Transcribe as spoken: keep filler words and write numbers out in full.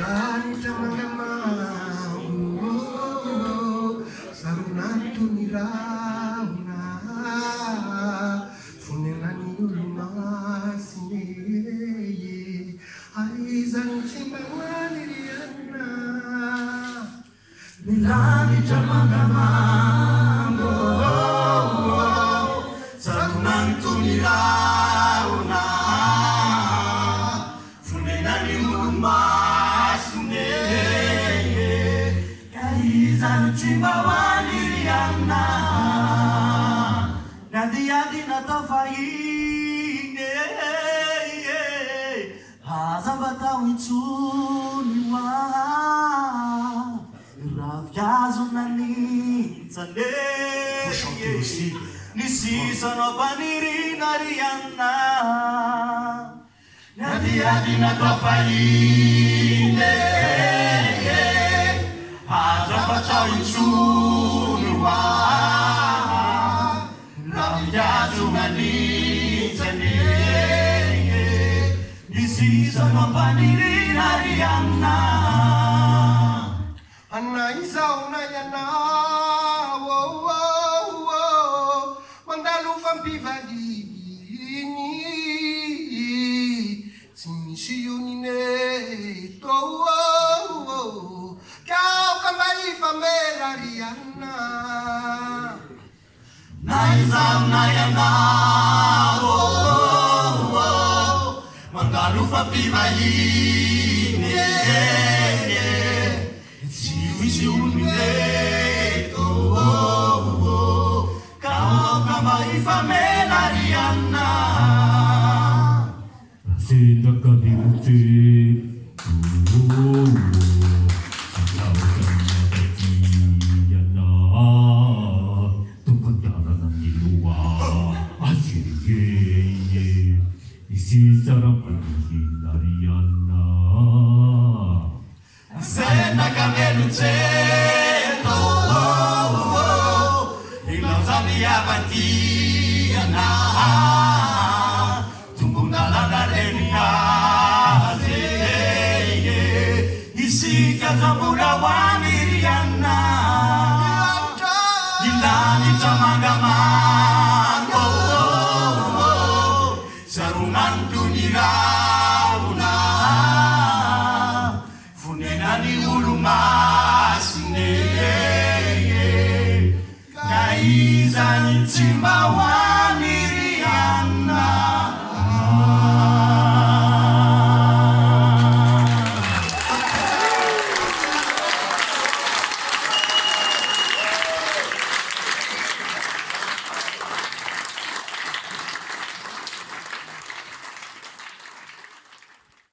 Milani tamangamau sarunantu nirauna funenani ulumasine aizan cimbawani riana Milani tamangamau sarunantu nirauna funenani ulumasine aizan cimbawani riana Nadi na tafaine hazabata wichuniwa ravyazo nani tsale nisisa no panirina riana Nadi na tafaine hazabata wichuniwa Yazunganitane Isisa mampanirina riana Anaisa unayana wo wo wo Mandalu fampivadini Simishiyunine to wo wo Kau kambali famela riana Naizam nayana oh oh oh Mangalu fapivaine Siwisi unileto oh oh Kau kama ifamela riana Senda kabiruti oh oh Saram Nariana Senda camelo ceto Ilosani avatiana Tumbunda la darenia Isi kazamura wa miriana Dilani tamagama Sarunantu nirauna funenani ulumasine kaizani timbawa